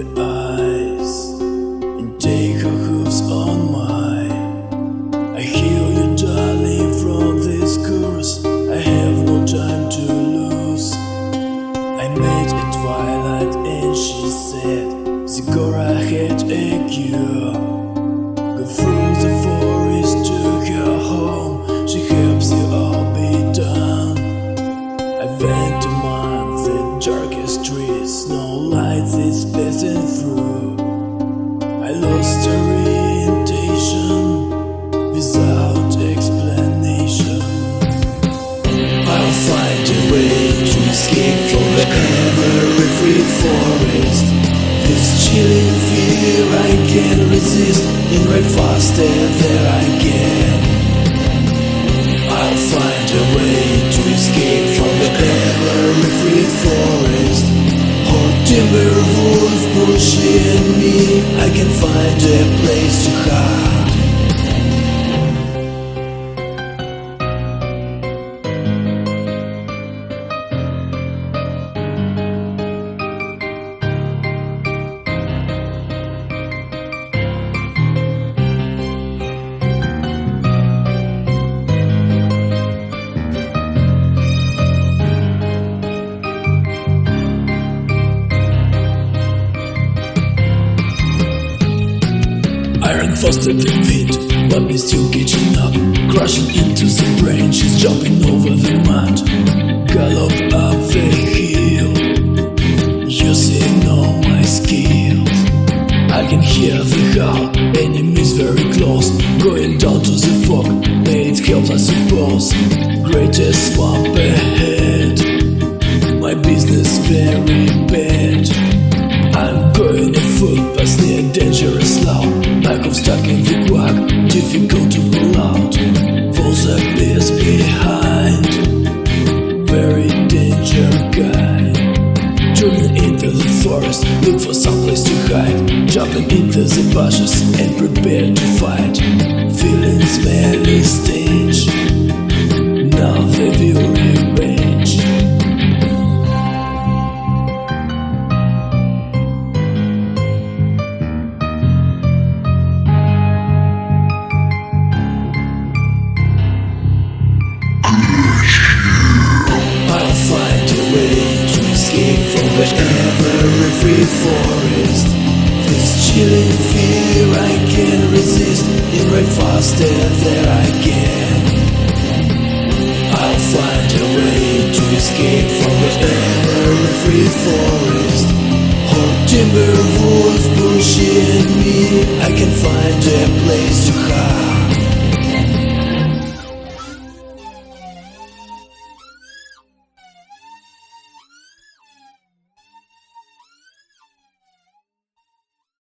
the eyes and take her hooves on mine. I heal you, darling, from this curse. I have no time to lose. I made a twilight and she said, Zigora had a cure. Go through the forest to her home. She helps you all be done. I went among the darkest trees. No light is passing through. I lost orientation without explanation. I'll find a way to escape from the ever-free forest. This chilling fear I can't resist, and right faster than I can. I'll find a way to escape from the ever-free forest. Or timber wolf pushing me, I can find a place to hide. I run faster than wind, but me still catching up. Crashing into the branches, jumping over the mud. Gallop up the hill, using all my skills. I can hear the howl, enemies very close. Going down to the fog, it helps I suppose. Greatest swamp ahead, my business very bad. I'm going afoot, past near dangerous loud. Like I'm stuck in the quack, difficult to pull out. Falls a place behind, very danger guy. Turning into the forest, look for some place to hide. Jumping into the bushes and prepare to fight. Feeling smelly stench, now they will revenge. The ever-free forest. This chilling fear I can't resist, and right faster than I can. I'll find a way to escape from the ever-free forest. Or timber wolf pushing me, I can find a place to hide.